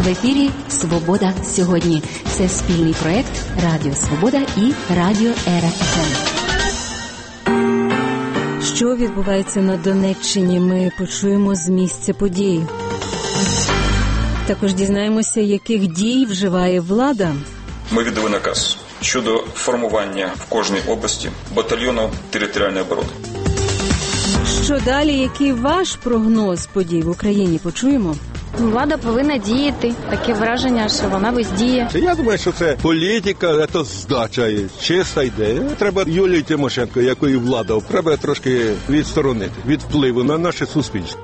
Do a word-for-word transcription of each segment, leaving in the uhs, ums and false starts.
В ефірі «Свобода сьогодні». Це спільний проект Радіо Свобода і Радіо Ера еф ем. Що відбувається на Донеччині, ми почуємо з місця подій. Також дізнаємося, яких дій вживає влада. Ми віддали наказ щодо формування в кожній області батальйону територіальної оборони. Що далі? Який ваш прогноз подій в Україні? Почуємо. Влада повинна діяти. Таке враження, що вона бездіє. Я думаю, що це політика, це здача, чиста ідея. Треба Юлію Тимошенко, якою влада, треба трошки відсторонити від впливу на наше суспільство.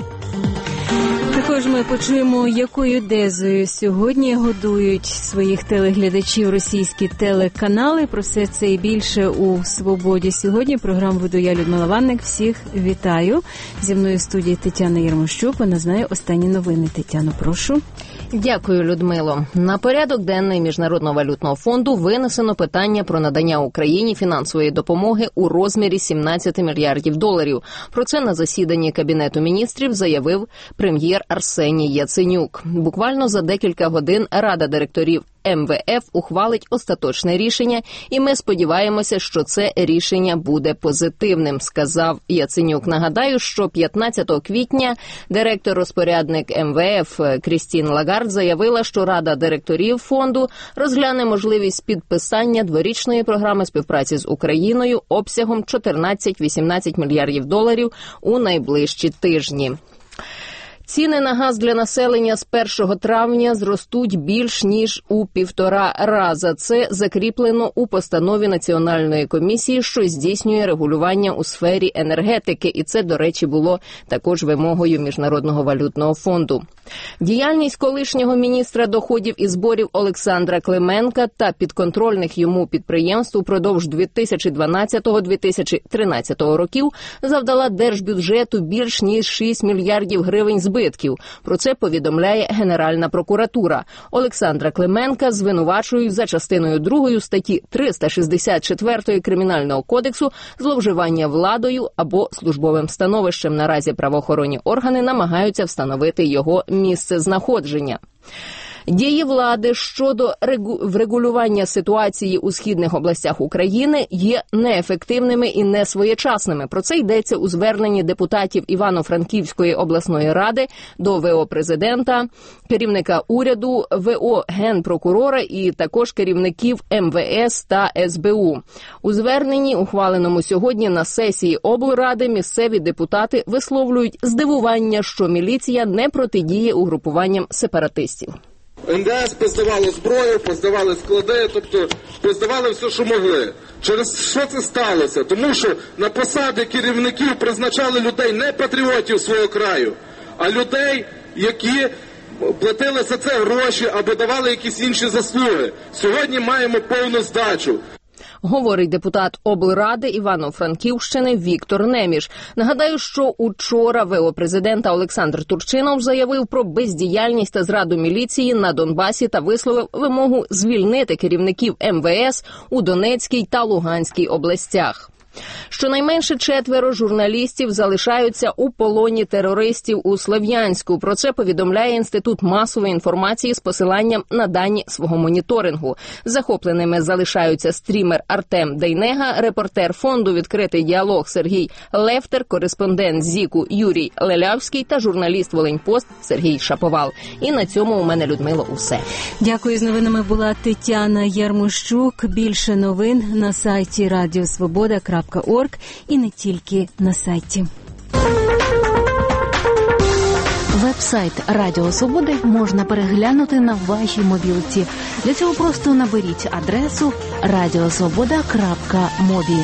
Також ми почуємо, якою дезою сьогодні годують своїх телеглядачів російські телеканали. Про все це і більше у «Свободі сьогодні». Програму веду я, Людмила Ванник. Всіх вітаю. Зі мною в студії Тетяна Ярмощук. Вона знає останні новини. Тетяно, прошу. Дякую, Людмило. На порядок денний Міжнародного валютного фонду винесено питання про надання Україні фінансової допомоги у розмірі сімнадцять мільярдів доларів. Про це на засіданні Кабінету міністрів заявив прем'єр Арсеній Яценюк. Буквально за декілька годин Рада директорів ем ве еф ухвалить остаточне рішення, і ми сподіваємося, що це рішення буде позитивним, сказав Яценюк. Нагадаю, що п'ятнадцятого квітня директор-розпорядник ем ве еф Крістін Лагард заявила, що Рада директорів фонду розгляне можливість підписання дворічної програми співпраці з Україною обсягом чотирнадцять-вісімнадцять мільярдів доларів у найближчі тижні. Ціни на газ для населення з першого травня зростуть більш ніж у півтора раза. Це закріплено у постанові Національної комісії, що здійснює регулювання у сфері енергетики. І це, до речі, було також вимогою Міжнародного валютного фонду. Діяльність колишнього міністра доходів і зборів Олександра Клименка та підконтрольних йому підприємств упродовж дві тисячі дванадцятого - дві тисячі тринадцятого років завдала держбюджету більш ніж шість мільярдів гривень збитків. Про це повідомляє Генеральна прокуратура. Олександра Клименка звинувачують за частиною другою статті триста шістдесят чотири Кримінального кодексу зловживання владою або службовим становищем. Наразі правоохоронні органи намагаються встановити його місцезнаходження. Дії влади щодо врегулювання ситуації у східних областях України є неефективними і несвоєчасними. Про це йдеться у зверненні депутатів Івано-Франківської обласної ради до ве о президента, керівника уряду, ве о генпрокурора і також керівників ем ве ес та ес бе у. У зверненні, ухваленому сьогодні на сесії облради, місцеві депутати висловлюють здивування, що міліція не протидіє угрупуванням сепаратистів. ен де ес поздавало зброю, поздавали склади, тобто поздавали все, що могли. Через що це сталося? Тому що на посади керівників призначали людей не патріотів свого краю, а людей, які платили за це гроші або давали якісь інші заслуги. Сьогодні маємо повну здачу. Говорить депутат облради Івано-Франківщини Віктор Неміш. Нагадаю, що учора ве о президента Олександр Турчинов заявив про бездіяльність та зраду міліції на Донбасі та висловив вимогу звільнити керівників ем ве ес у Донецькій та Луганській областях. Щонайменше четверо журналістів залишаються у полоні терористів у Слов'янську. Про це повідомляє Інститут масової інформації з посиланням на дані свого моніторингу. Захопленими залишаються стрімер Артем Дейнега, репортер фонду «Відкритий діалог» Сергій Лефтер, кореспондент ЗІКу Юрій Лелявський та журналіст «Волиньпост» Сергій Шаповал. І на цьому у мене, Людмило, усе. Дякую. З новинами була Тетяна Ярмощук. Більше новин на сайті радіо свобода крапка орг і не тільки на сайті. Веб-сайт Радіо Свободи можна переглянути на вашій мобілці. Для цього просто наберіть адресу радіосвобода крапка мобі.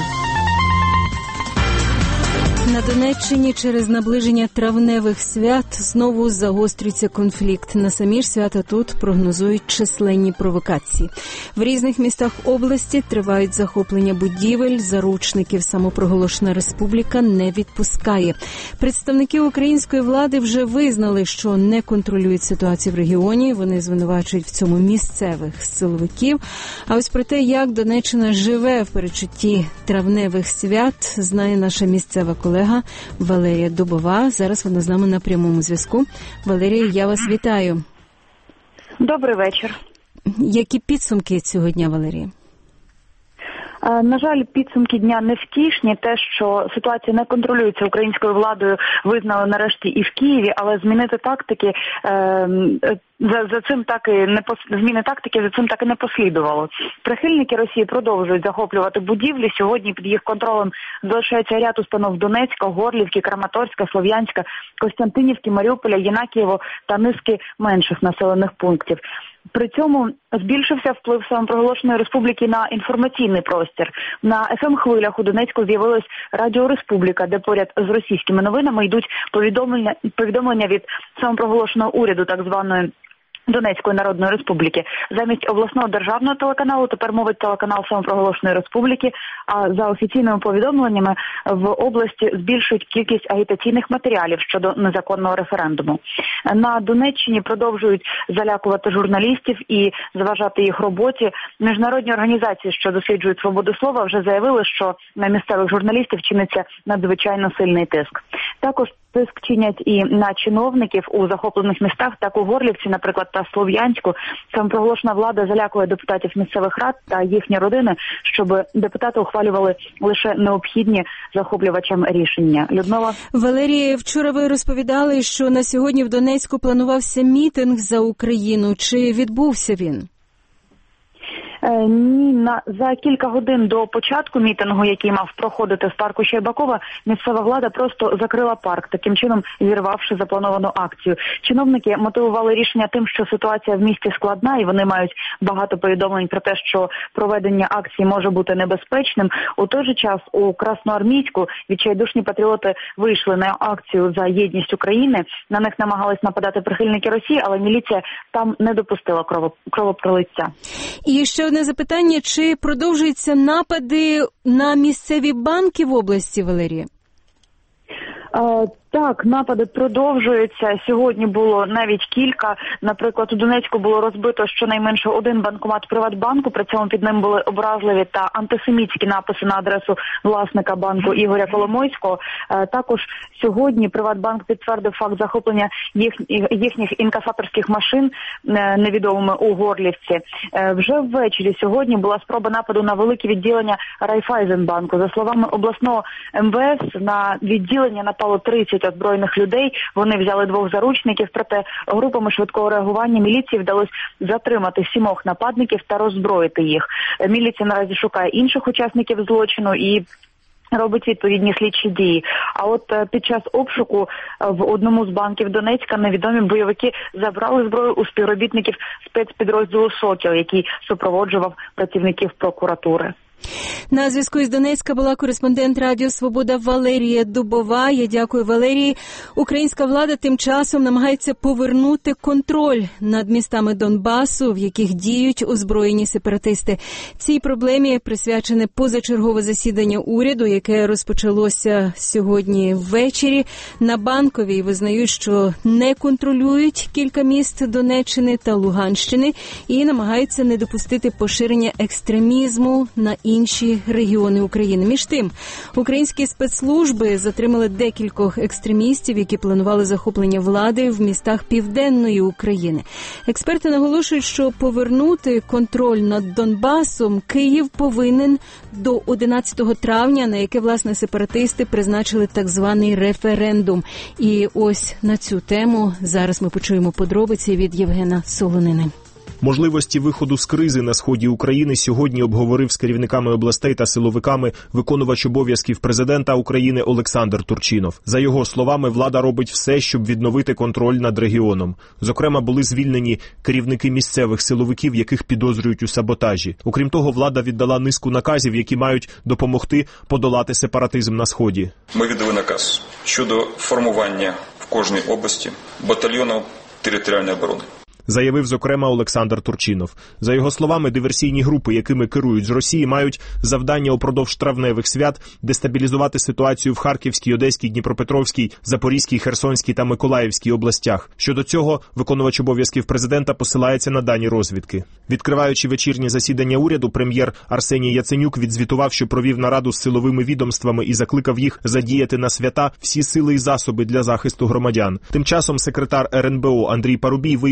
На Донеччині через наближення травневих свят знову загострюється конфлікт. На самі ж свята тут прогнозують численні провокації. В різних містах області тривають захоплення будівель, заручників самопроголошена республіка не відпускає. Представники української влади вже визнали, що не контролюють ситуацію в регіоні. Вони звинувачують в цьому місцевих силовиків. А ось про те, як Донеччина живе в передчутті травневих свят, знає наша місцева колега Валерія Дубова. Зараз вона з нами на прямому зв'язку. Валерія, я вас вітаю. Добрий вечір. Які підсумки цього дня, Валерія? На жаль, підсумки дня невтішні. Те, що ситуація не контролюється українською владою, визнали нарешті і в Києві, але змінити тактики за, за цим так і не пос... зміни тактики за цим так і не послідувало. Прихильники Росії продовжують захоплювати будівлі. Сьогодні під їх контролем залишається ряд установ Донецька, Горлівки, Краматорська, Слов'янська, Костянтинівки, Маріуполя, Єнакієво та низки менших населених пунктів. При цьому збільшився вплив самопроголошеної республіки на інформаційний простір. На еф ем-хвилях у Донецьку з'явилась Радіо Республіка, де поряд з російськими новинами йдуть повідомлення, повідомлення від самопроголошеного уряду так званої Донецької Народної Республіки. Замість обласного державного телеканалу тепер мовить телеканал самопроголошеної республіки, а за офіційними повідомленнями в області збільшують кількість агітаційних матеріалів щодо незаконного референдуму. На Донеччині продовжують залякувати журналістів і заважати їх роботі. Міжнародні організації, що досліджують свободу слова, вже заявили, що на місцевих журналістів чиниться надзвичайно сильний тиск. Також тиск чинять і на чиновників у захоплених містах, так у Горлівці, наприклад, та Слов'янську. Самопроголошена влада залякує депутатів місцевих рад та їхні родини, щоб депутати ухвалювали лише необхідні захоплювачам рішення. Людмила. Валерія, вчора ви розповідали, що на сьогодні в Донецьку планувався мітинг за Україну. Чи відбувся він? Ні, на за кілька годин до початку мітингу, який мав проходити в парку Щербакова, місцева влада просто закрила парк, таким чином зірвавши заплановану акцію. Чиновники мотивували рішення тим, що ситуація в місті складна, і вони мають багато повідомлень про те, що проведення акції може бути небезпечним. У той же час у Красноармійську відчайдушні патріоти вийшли на акцію за єдність України. На них намагались нападати прихильники Росії, але міліція там не допустила кровопролиття. І ще одне запитання, чи продовжуються напади на місцеві банки в області, Валерія? Так, напади продовжуються. Сьогодні було навіть кілька. Наприклад, у Донецьку було розбито щонайменше один банкомат Приватбанку, при цьому під ним були образливі та антисемітські написи на адресу власника банку Ігоря Коломойського. Також сьогодні Приватбанк підтвердив факт захоплення їх, їхніх інкасаторських машин невідомими у Горлівці. Вже ввечері сьогодні була спроба нападу на велике відділення Райфайзенбанку. За словами обласного ем ве ес, на відділення напало тридцять озброєних людей. Вони взяли двох заручників, проте групами швидкого реагування міліції вдалося затримати сімох нападників та роззброїти їх. Міліція наразі шукає інших учасників злочину і робить відповідні слідчі дії. А от під час обшуку в одному з банків Донецька невідомі бойовики забрали зброю у співробітників спецпідрозділу «Сокіл», який супроводжував працівників прокуратури. На зв'язку із Донецька була кореспондент Радіо Свобода Валерія Дубова. Я дякую, Валерії. Українська влада тим часом намагається повернути контроль над містами Донбасу, в яких діють озброєні сепаратисти. Цій проблемі присвячене позачергове засідання уряду, яке розпочалося сьогодні ввечері. На Банковій визнають, що не контролюють кілька міст Донеччини та Луганщини і намагаються не допустити поширення екстремізму на інші регіони України. Між тим, українські спецслужби затримали декількох екстремістів, які планували захоплення влади в містах Південної України. Експерти наголошують, що повернути контроль над Донбасом Київ повинен до одинадцятого травня, на яке, власне, сепаратисти призначили так званий референдум. І ось на цю тему зараз ми почуємо подробиці від Євгена Солонини. Можливості виходу з кризи на сході України сьогодні обговорив з керівниками областей та силовиками виконувач обов'язків президента України Олександр Турчинов. За його словами, влада робить все, щоб відновити контроль над регіоном. Зокрема, були звільнені керівники місцевих силовиків, яких підозрюють у саботажі. Окрім того, влада віддала низку наказів, які мають допомогти подолати сепаратизм на сході. Ми віддали наказ щодо формування в кожній області батальйону територіальної оборони. Заявив, зокрема, Олександр Турчинов. За його словами, диверсійні групи, якими керують з Росії, мають завдання упродовж травневих свят дестабілізувати ситуацію в Харківській, Одеській, Дніпропетровській, Запорізькій, Херсонській та Миколаївській областях. Щодо цього, виконувач обов'язків президента посилається на дані розвідки. Відкриваючи вечірнє засідання уряду, прем'єр Арсеній Яценюк відзвітував, що провів нараду з силовими відомствами і закликав їх задіяти на свята всі сили і засоби для захисту громадян. Тим часом секретар ер ен бе о Андрій Парубій виїхав на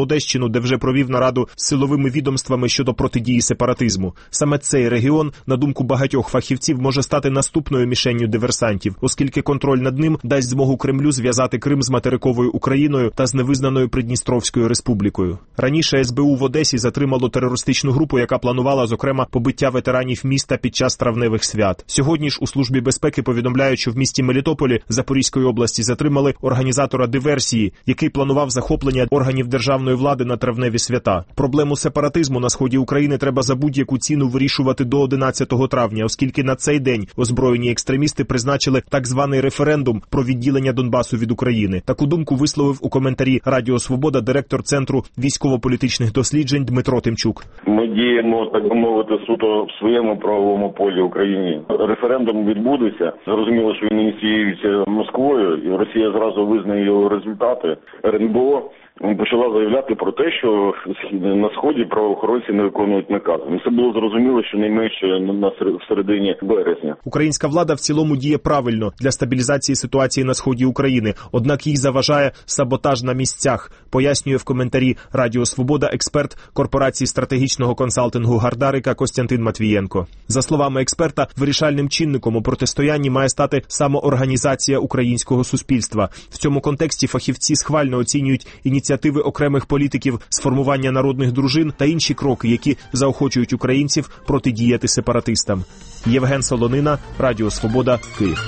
Одещину, де вже провів нараду з силовими відомствами щодо протидії сепаратизму. Саме цей регіон, на думку багатьох фахівців, може стати наступною мішенню диверсантів, оскільки контроль над ним дасть змогу Кремлю зв'язати Крим з материковою Україною та з невизнаною Придністровською республікою. Раніше ес бе у в Одесі затримало терористичну групу, яка планувала, зокрема, побиття ветеранів міста під час травневих свят. Сьогодні ж у Службі безпеки повідомляють, що в місті Мелітополі Запорізької області затримали організатора диверсії, який планував захоплення органів державної влади на травневі свята. Проблему сепаратизму на сході України треба за будь-яку ціну вирішувати до одинадцятого травня, оскільки на цей день озброєні екстремісти призначили так званий референдум про відділення Донбасу від України. Таку думку висловив у коментарі Радіо Свобода директор Центру військово-політичних досліджень Дмитро Тимчук. Ми діємо, так би мовити, суто в своєму правовому полі Україні. Референдум відбудеться. Зрозуміло, що він ініціюється Москвою, і Росія зразу визнає його результати. ер ен бе о почала заявляти про те, що на Сході правоохоронці не виконують накази. Це було зрозуміло, що найменше в середині березня. Українська влада в цілому діє правильно для стабілізації ситуації на Сході України, однак їй заважає саботаж на місцях, пояснює в коментарі Радіо Свобода експерт корпорації стратегічного консалтингу Гардарика Костянтин Матвієнко. За словами експерта, вирішальним чинником у протистоянні має стати самоорганізація українського суспільства. В цьому контексті фахівці схвально оцінюють ініціативи ініціативи окремих політиків сформування народних дружин та інші кроки, які заохочують українців протидіяти сепаратистам. Євген Солонина, Радіо Свобода, Київ.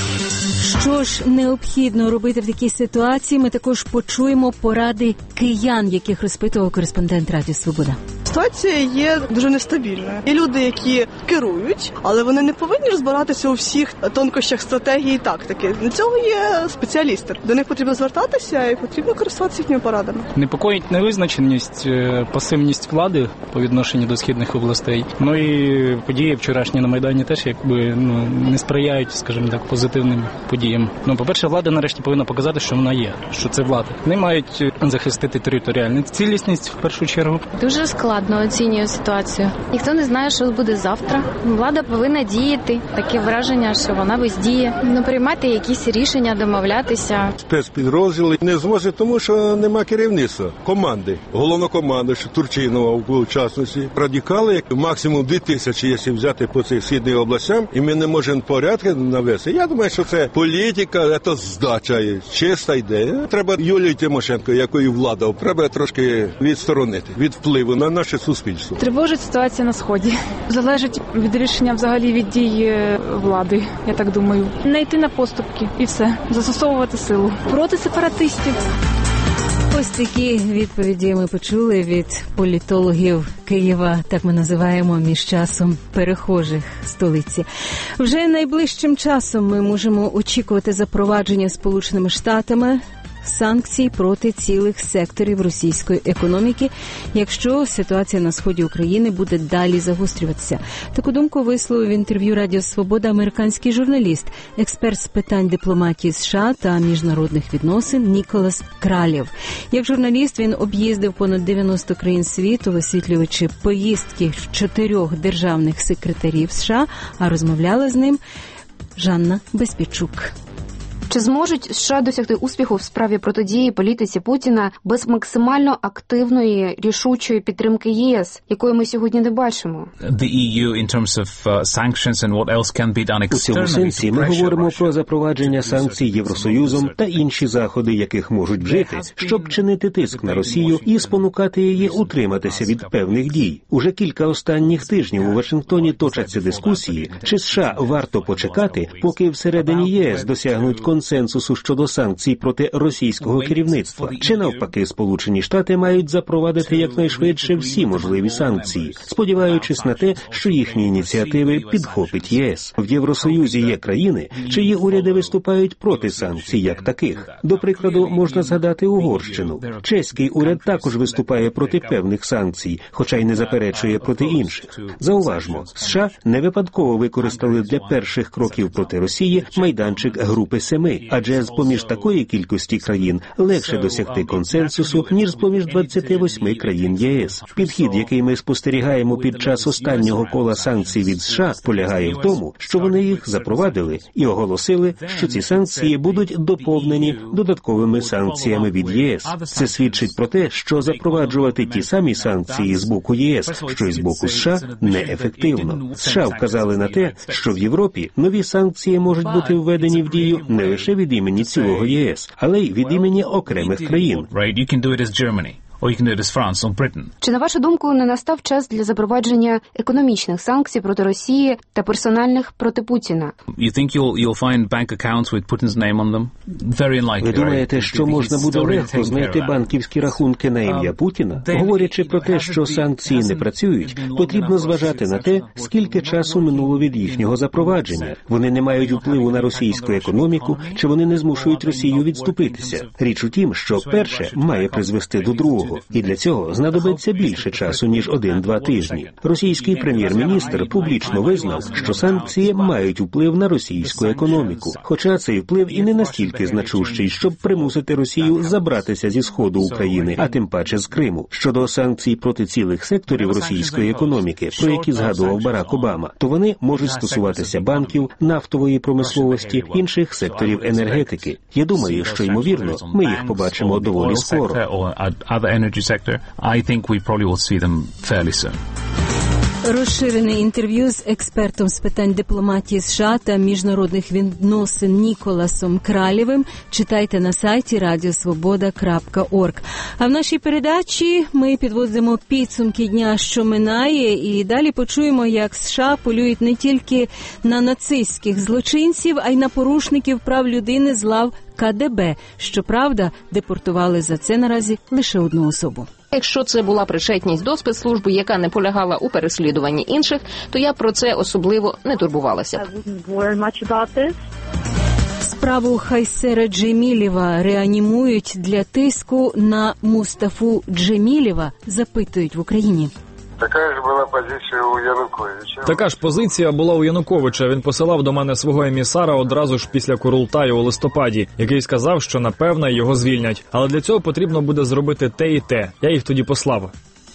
Що ж необхідно робити в такій ситуації, ми також почуємо поради киян, яких розпитував кореспондент Радіо Свобода. Ситуація є дуже нестабільною. Є люди, які керують, але вони не повинні розбиратися у всіх тонкощах стратегії і тактики. Для цього є спеціалісти. До них потрібно звертатися і потрібно користуватися їхніми порадами. Непокоїть невизначеність, пасивність влади по відношенню до східних областей. Ну і події вчорашні на Майдані теж якби ну не сприяють, скажімо так, позитивним подіям. Ну, по-перше, влада нарешті повинна показати, що вона є, що це влада. Вони мають захистити територіальну цілісність в першу чергу. Дуже складно оцінюю ситуацію. Ніхто не знає, що буде завтра. Влада повинна діяти. Таке враження, що вона бездіє. Ну, приймати якісь рішення, домовлятися. Спецпідрозділи не зможе, тому що нема керівництва, команди. Головнокомандуючий Турчинова, в частності, радикали, як максимум дві тисячі, якщо взяти по цих східних областям, і ми не можемо порядки навести. Я думаю, що це політика, це здача, чиста ідея. Треба Юлію Тимошенко, якої влада, треба трошки відсторонити від впливу на наше суспільство. Тривожить ситуація на Сході. Залежить від рішення взагалі від дій влади, я так думаю. Не йти на поступки і все. Застосовувати силу. Проти сепаратистів. Ось такі відповіді ми почули від політологів Києва, так ми називаємо між часом перехожих столиці. Вже найближчим часом ми можемо очікувати запровадження Сполученими Штатами санкцій проти цілих секторів російської економіки, якщо ситуація на сході України буде далі загострюватися. Таку думку висловив в інтерв'ю Радіо Свобода американський журналіст, експерт з питань дипломатії США та міжнародних відносин Ніколас Кралєв. Як журналіст він об'їздив понад дев'яносто країн світу, висвітлюючи поїздки чотирьох державних секретарів США, а розмовляла з ним Жанна Безпічук. Чи зможуть США досягти успіху в справі протидії політиці Путіна без максимально активної, рішучої підтримки ЄС, якої ми сьогодні не бачимо? У цьому сенсі ми говоримо про запровадження санкцій Євросоюзом та інші заходи, яких можуть вжити, щоб чинити тиск на Росію і спонукати її утриматися від певних дій. Уже кілька останніх тижнів у Вашингтоні точаться дискусії, чи США варто почекати, поки всередині ЄС досягнуть консенсусу консенсусу щодо санкцій проти російського керівництва. Чи навпаки, Сполучені Штати мають запровадити якнайшвидше всі можливі санкції, сподіваючись на те, що їхні ініціативи підхопить ЄС. В Євросоюзі є країни, чиї уряди виступають проти санкцій як таких. До прикладу, можна згадати Угорщину. Чеський уряд також виступає проти певних санкцій, хоча й не заперечує проти інших. Зауважмо, США не випадково використали для перших кроків проти Росії майданчик Групи Семи. ми, адже з-поміж такої кількості країн легше досягти консенсусу, ніж з-поміж двадцяти восьми країн ЄС. Підхід, який ми спостерігаємо під час останнього кола санкцій від США, полягає в тому, що вони їх запровадили і оголосили, що ці санкції будуть доповнені додатковими санкціями від ЄС. Це свідчить про те, що запроваджувати ті самі санкції з боку ЄС, що й з боку США, неефективно. США вказали на те, що в Європі нові санкції можуть бути введені в дію не лише від імені цілого ЄС, але й від імені окремих країн. Чи, на вашу думку, не настав час для запровадження економічних санкцій проти Росії та персональних проти Путіна? Ви думаєте, що можна буде легко знайти банківські рахунки на ім'я Путіна? Говорячи про те, що санкції не працюють, потрібно зважати на те, скільки часу минуло від їхнього запровадження. Вони не мають впливу на російську економіку, чи вони не змушують Росію відступитися. Річ у тім, що перше має призвести до другого. І для цього знадобиться більше часу, ніж один-два тижні. Російський прем'єр-міністр публічно визнав, що санкції мають вплив на російську економіку. Хоча цей вплив і не настільки значущий, щоб примусити Росію забратися зі сходу України, а тим паче з Криму. Щодо санкцій проти цілих секторів російської економіки, про які згадував Барак Обама, то вони можуть стосуватися банків, нафтової промисловості, інших секторів енергетики. Я думаю, що, ймовірно, ми їх побачимо доволі скоро. energy sector, I think we probably will see them fairly soon. Розширене інтерв'ю з експертом з питань дипломатії США та міжнародних відносин Ніколасом Кралєвим читайте на сайті радіо свобода крапка орг. А в нашій передачі ми підводимо підсумки дня, що минає, і далі почуємо, як США полюють не тільки на нацистських злочинців, а й на порушників прав людини з лав ка де бе. Щоправда, депортували за це наразі лише одну особу. Якщо це була причетність до спецслужби, яка не полягала у переслідуванні інших, то я про це особливо не турбувалася. Справу Хайсера Джемілєва реанімують для тиску на Мустафу Джемілєва, запитують в Україні. Така ж була позиція у Януковича. Така ж позиція була у Януковича. Він посилав до мене свого емісара одразу ж після Курултаю у листопаді, який сказав, що напевне його звільнять. Але для цього потрібно буде зробити те і те. Я їх тоді послав.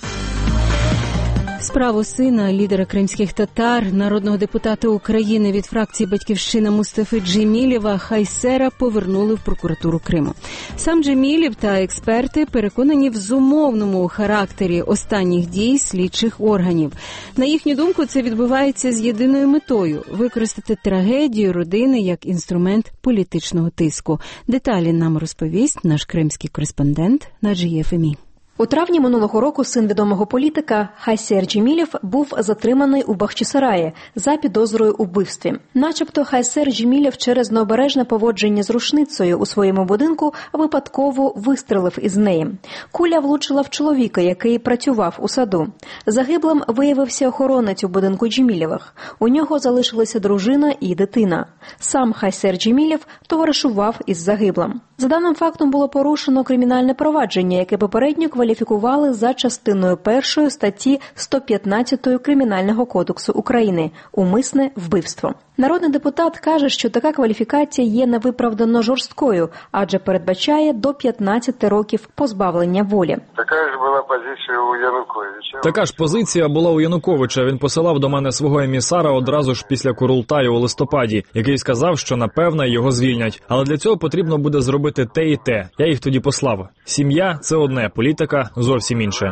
Справу сина лідера кримських татар, народного депутата України від фракції «Батьківщина» Мустафи Джемілєва Хайсера повернули в прокуратуру Криму. Сам Джемілєв та експерти переконані в зумовному характері останніх дій слідчих органів. На їхню думку, це відбувається з єдиною метою – використати трагедію родини як інструмент політичного тиску. Деталі нам розповість наш кримський кореспондент Наджія Фемі. У травні минулого року син відомого політика Хайсер Джемілєв був затриманий у Бахчисараї за підозрою у вбивстві. Начебто Хайсер Джемілєв через необережне поводження з рушницею у своєму будинку випадково вистрелив із неї. Куля влучила в чоловіка, який працював у саду. Загиблим виявився охоронець у будинку Джемілєвих. У нього залишилися дружина і дитина. Сам Хайсер Джемілєв товаришував із загиблим. За даним фактом було порушено кримінальне провадження, яке попередньо кваліфікували за частиною першої статті сто п'ятнадцять Кримінального кодексу України «Умисне вбивство». Народний депутат каже, що така кваліфікація є невиправдано жорсткою, адже передбачає до п'ятнадцяти років позбавлення волі. Така ж була позиція у Януковича. Така ж позиція була у Януковича. Він посилав до мене свого емісара одразу ж після Курултаю у листопаді, який сказав, що напевне його звільнять. Але для цього потрібно буде зробити те і те. Я їх тоді послав. Сім'я – це одне, політика – зовсім інше.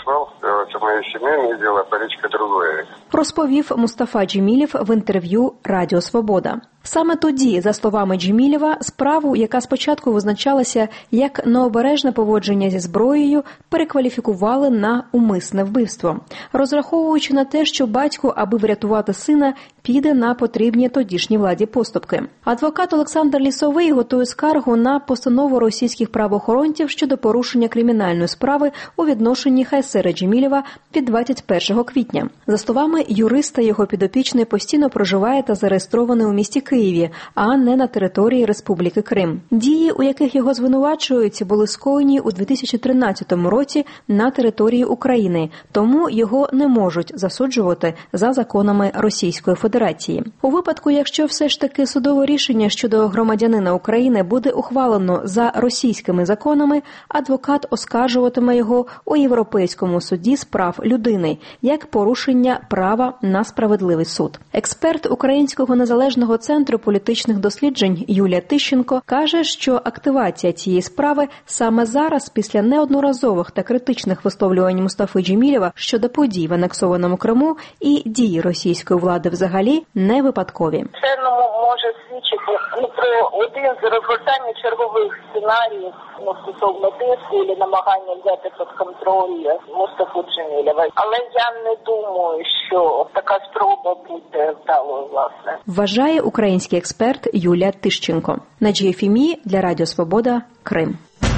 Це моє сімейне діло, політика – друге. Розповів Мустафа Джемілєв в інтерв'ю «Радіо Свобода». Саме тоді, за словами Джемілєва, справу, яка спочатку визначалася як необережне поводження зі зброєю, перекваліфікували на умисне вбивство, розраховуючи на те, що батько, аби врятувати сина, піде на потрібні тодішній владі поступки. Адвокат Олександр Лісовий готує скаргу на постанову російських правоохоронців щодо порушення кримінальної справи у відношенні Хайсера Джемілєва від двадцять першого квітня. За словами юриста, його підопічний постійно проживає та зареєстрований у місті Києві. Києві, а не на території Республіки Крим. Дії, у яких його звинувачують, були скоєні у дві тисячі тринадцятому році на території України, тому його не можуть засуджувати за законами Російської Федерації. У випадку, якщо все ж таки судове рішення щодо громадянина України буде ухвалено за російськими законами, адвокат оскаржуватиме його у Європейському суді з прав людини, як порушення права на справедливий суд. Експерт Українського незалежного центру політичних досліджень Юлія Тищенко каже, що активація цієї справи саме зараз, після неодноразових та критичних висловлювань Мустафи Джемілєва щодо подій в анексованому Криму і дії російської влади взагалі, не випадкові. Це може свідчити ну, про один з розгортання чергових сценаріїв ну, стосовно тиску і намагання взяти під контроль Мустафу Джемілєва. Але я не думаю, що така спроба буде вдалою, власне. Вважає український експерт Юлія Тищенко. Наджія Фімі для Радіо Свобода, Крим.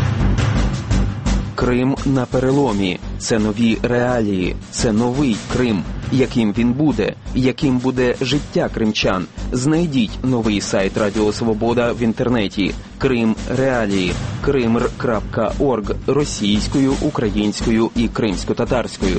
Крим на переломі. Це нові реалії. Це новий Крим. Яким він буде? Яким буде життя кримчан? Знайдіть новий сайт Радіо Свобода в інтернеті. Крим реалії. кримр крапка орг російською, українською і кримсько-татарською.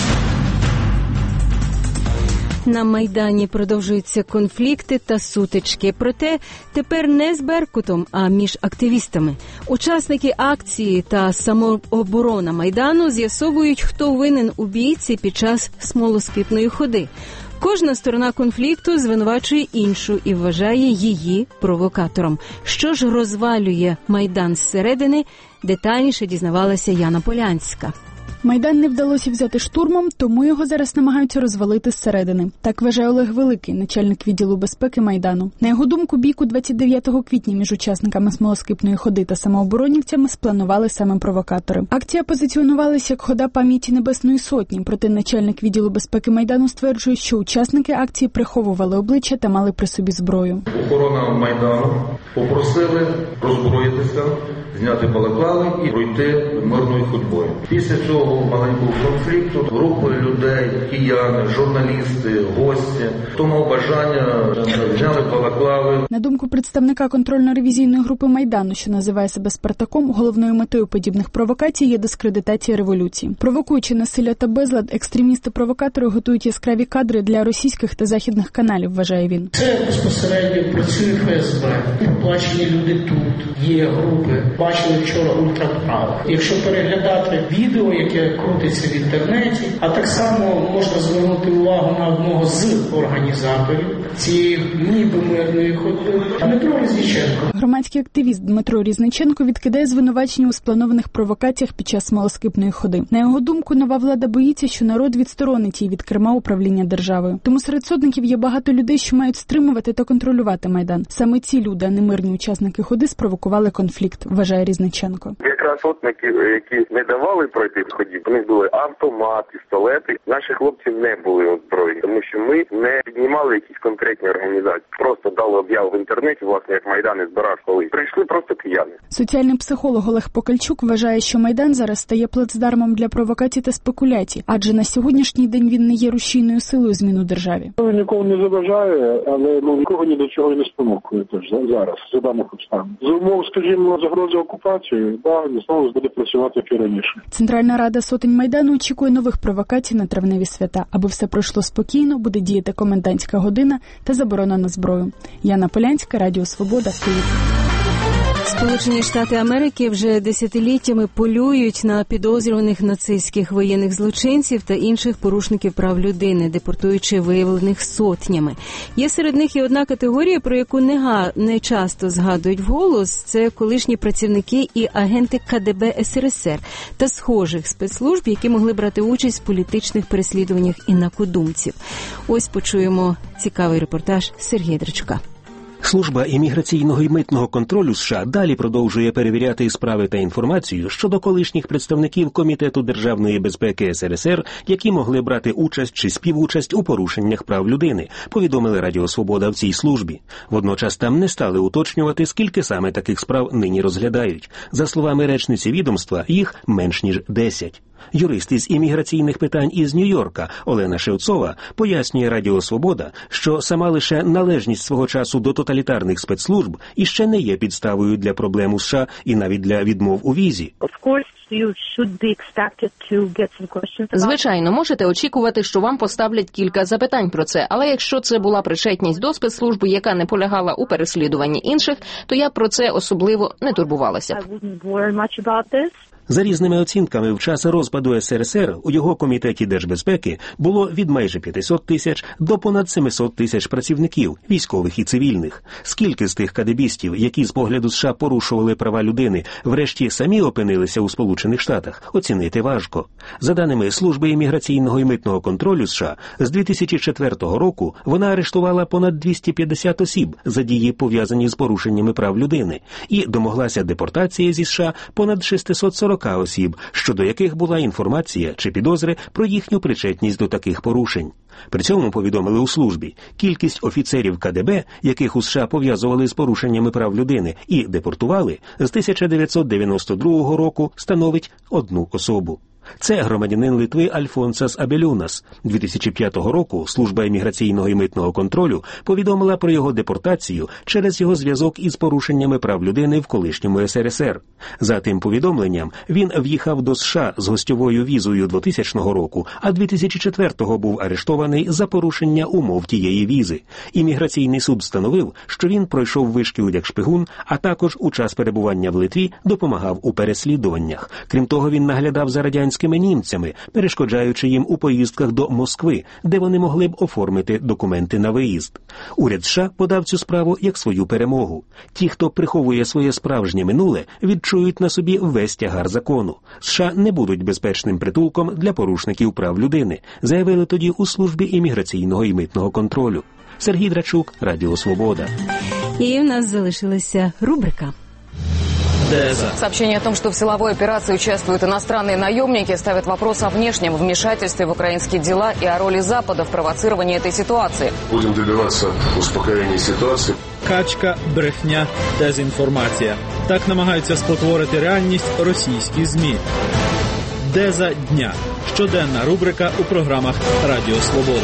На Майдані продовжуються конфлікти та сутички. Проте тепер не з Беркутом, а між активістами. Учасники акції та самооборона Майдану з'ясовують, хто винен у бійці під час смолоскипної ходи. Кожна сторона конфлікту звинувачує іншу і вважає її провокатором. Що ж розвалює Майдан зсередини, детальніше дізнавалася Яна Полянська. Майдан не вдалося взяти штурмом, тому його зараз намагаються розвалити зсередини. Так вважає Олег Великий, начальник відділу безпеки Майдану. На його думку, бійку двадцять дев'ятого квітня між учасниками смолоскипної ходи та самооборонівцями спланували саме провокатори. Акція позиціонувалася як хода пам'яті Небесної Сотні, проте начальник відділу безпеки Майдану стверджує, що учасники акції приховували обличчя та мали при собі зброю. Охорона Майдану попросили роззброїтися, зняти балаклави і пройти мирною ходьбою. Після цього маленького конфлікту групи людей, кияни, журналісти, гості, хто мав бажання, взяли балаклави. На думку представника контрольно-ревізійної групи Майдану, що називає себе Спартаком, головною метою подібних провокацій є дискредитація революції. Провокуючи насилля та безлад, екстремісти-провокатори готують яскраві кадри для російських та західних каналів, вважає він. Це безпосередньо працює еф ес бе. Поплачені люди тут, є групи. Бачили вчора ультраправо. Якщо переглядати відео, яке крутиться в інтернеті, а так само можна звернути увагу на одного з організаторів цієї ніби мирної ходи – Дмитро Різниченко. Громадський активіст Дмитро Різниченко відкидає звинувачення у спланованих провокаціях під час смолоскипної ходи. На його думку, нова влада боїться, що народ відсторонить її від керма управління державою. Тому серед сотників є багато людей, що мають стримувати та контролювати Майдан. Саме ці люди, а не мирні учасники ходи, спровокували конфлікт, вважає Різниченко. Якраз сотники, які не давали пройти в ході, у них були автомат, пістолети. Наші хлопці не були озброєні, тому що ми не піднімали якісь конкретні організації. Просто дали об'яву в інтернеті, власне, як Майдан і збирав коли. Прийшли просто кияни. Соціальний психолог Олег Покальчук вважає, що Майдан зараз стає плацдармом для провокацій та спекуляцій, адже на сьогоднішній день він не є рушійною силою змін у державі. Він нікого не заважає, але ну, нікого ні до чого не спонукує теж зараз, за даних обставин. За умов, скажімо, загрози окупації, да, знову буде працювати як і раніше. Центральна рада сотень Майдану очікує нових провокацій на травневі свята. Аби все пройшло спокійно, буде діяти комендантська година та заборона на зброю. Яна Полянська, Радіо Свобода, Київ. Сполучені Штати Америки вже десятиліттями полюють на підозрюваних нацистських воєнних злочинців та інших порушників прав людини, депортуючи виявлених сотнями. Є серед них і одна категорія, про яку не, не часто згадують вголос – це колишні працівники і агенти ка де бе ес ер ес ер та схожих спецслужб, які могли брати участь в політичних переслідуваннях інакодумців. Ось почуємо цікавий репортаж Сергія Драчука. Служба імміграційного і митного контролю США далі продовжує перевіряти справи та інформацію щодо колишніх представників Комітету державної безпеки ес ер ес ер, які могли брати участь чи співучасть у порушеннях прав людини, повідомили Радіо Свобода в цій службі. Водночас там не стали уточнювати, скільки саме таких справ нині розглядають. За словами речниці відомства, їх менш ніж десять. Юрист із імміграційних питань із Нью-Йорка Олена Шевцова пояснює Радіо Свобода, що сама лише належність свого часу до тоталітарних спецслужб іще не є підставою для проблем у США і навіть для відмов у візі. Звичайно, можете очікувати, що вам поставлять кілька запитань про це, але якщо це була причетність до спецслужби, яка не полягала у переслідуванні інших, то я про це особливо не турбувалася б. За різними оцінками, в час розпаду ес ер ес ер у його комітеті держбезпеки було від майже п'ятсот тисяч до понад сімсот тисяч працівників, військових і цивільних. Скільки з тих кадебістів, які з погляду США порушували права людини, врешті самі опинилися у Сполучених Штатах, оцінити важко. За даними Служби імміграційного і митного контролю США, з дві тисячі четвертого року вона арештувала понад двісті п'ятдесят осіб за дії, пов'язані з порушеннями прав людини, і домоглася депортації зі США понад шістсот сорок осіб, щодо яких була інформація чи підозри про їхню причетність до таких порушень. При цьому повідомили у службі, кількість офіцерів ка де бе, яких у США пов'язували з порушеннями прав людини і депортували, з тисяча дев'ятсот дев'яносто другого року становить одну особу. Це громадянин Литви Альфонсас Абелюнас. дві тисячі п'ятого року Служба імміграційного і митного контролю повідомила про його депортацію через його зв'язок із порушеннями прав людини в колишньому ес ер ес ер. За тим повідомленням, він в'їхав до США з гостьовою візою двохтисячного року, а дві тисячі четвертого був арештований за порушення умов тієї візи. Імміграційний суд встановив, що він пройшов вишкіл як шпигун, а також у час перебування в Литві допомагав у переслідуваннях. Крім того, він наглядав за радянськими німцями, перешкоджаючи їм у поїздках до Москви, де вони могли б оформити документи на виїзд. Уряд США подав цю справу як свою перемогу. Ті, хто приховує своє справжнє минуле, відчують на собі весь тягар закону. США не будуть безпечним притулком для порушників прав людини, заявили тоді у Службі імміграційного і митного контролю. Сергій Драчук, Радіо Свобода. І в нас залишилася рубрика. Сообщение о том, что в силовой операции участвуют иностранные наемники, ставит вопрос о внешнем вмешательстве в украинские дела и о роли Запада в провоцировании этой ситуации. Будем добиваться успокоения ситуации. Качка, брехня, дезінформація. Так намагаються спотворити реальність російські ЗМІ. Деза дня. Щоденна рубрика у програмах Радіо Свобода.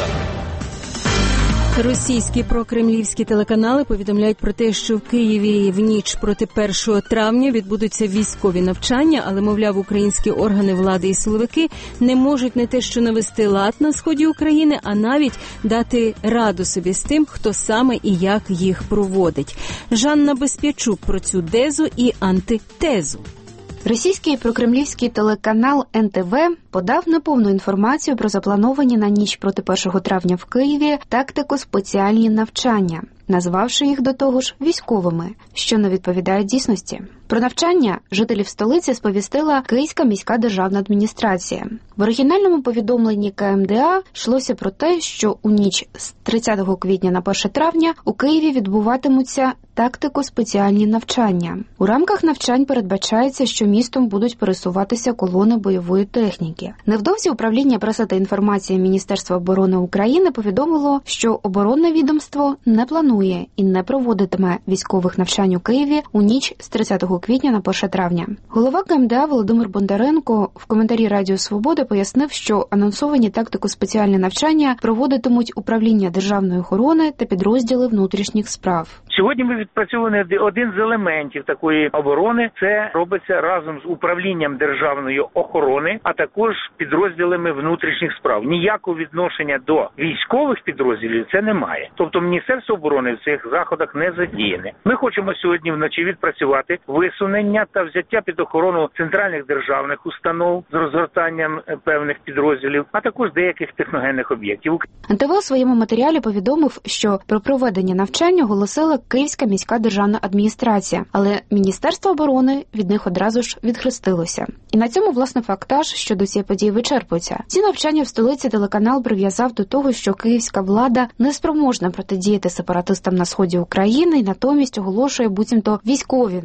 Російські прокремлівські телеканали повідомляють про те, що в Києві в ніч проти першого травня відбудуться військові навчання, але, мовляв, українські органи влади і силовики не можуть не те що навести лад на сході України, а навіть дати раду собі з тим, хто саме і як їх проводить. Жанна Безпячук про цю дезу і антитезу. Російський прокремлівський телеканал ен те ве подав неповну інформацію про заплановані на ніч проти першого травня в Києві тактико-спеціальні навчання, назвавши їх до того ж військовими, що не відповідає дійсності. Про навчання жителів столиці сповістила Київська міська державна адміністрація. В оригінальному повідомленні ка ем де а йшлося про те, що у ніч з тридцятого квітня на перше травня у Києві відбуватимуться тактико-спеціальні навчання. У рамках навчань передбачається, що містом будуть пересуватися колони бойової техніки. Невдовзі управління преси та інформації Міністерства оборони України повідомило, що оборонне відомство не планує і не проводитиме військових навчань у Києві у ніч з тридцятого квітня на перше травня. Голова ка ем де а Володимир Бондаренко в коментарі Радіо Свобода пояснив, що анонсовані тактико-спеціальні навчання проводитимуть управління державної охорони та підрозділи внутрішніх справ. Сьогодні ми відпрацьований один з елементів такої оборони. Це робиться разом з управлінням державної охорони, а також підрозділами внутрішніх справ. Ніякого відношення до військових підрозділів це немає. Тобто Міністерство оборони в цих заходах не задіяне. Ми хочемо сьогодні вночі відпрацювати висунення та взяття під охорону центральних державних установ з розгортанням певних підрозділів, а також деяких техногенних об'єктів. ен те ве у своєму матеріалі повідомив, що про проведення навчання оголосила Київська міська державна адміністрація, але Міністерство оборони від них одразу ж відхрестилося. І на цьому, власне, фактаж щодо цієї події вичерпується. Ці навчання в столиці телеканал прив'язав до того, що київська влада не спроможна протидіяти сепаратистам на сході України і натомість оголошує буцімто військові навчання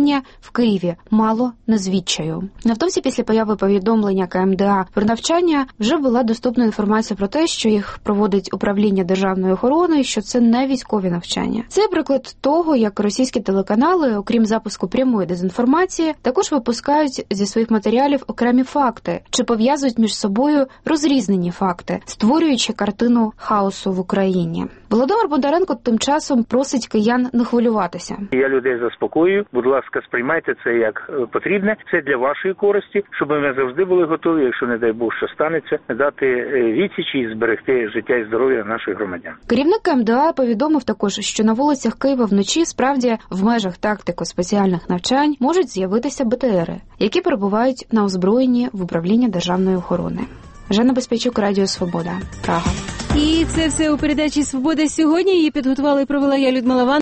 навчання в Києві мало не звідчаю. Невдовзі після появи повідомлення ка ем де а про навчання вже була доступна інформація про те, що їх проводить управління державної охорони, що це не військові навчання. Це приклад того, як російські телеканали, окрім запуску прямої дезінформації, також випускають зі своїх матеріалів окремі факти, чи пов'язують між собою розрізнені факти, створюючи картину хаосу в Україні. Володимир Бондаренко тим часом просить киян не хвилюватися. Я людей заспокоюю, будь ласка, сприймайте це як потрібне, це для вашої користі, щоб ми завжди були готові, якщо, не дай Бог, що станеться, дати відсіч і зберегти життя і здоров'я наших громадян. Керівник ка ем де а повідомив також, що на вулицях Києва вночі справді в межах тактико-спеціальних навчань можуть з'явитися бе те ери, які перебувають на озброєнні в управління державної охорони. Жанна Безпечук, Радіо Свобода, Прага. І це все у передачі «Свобода сьогодні». Її підготувала і провела я, Людмила Ван.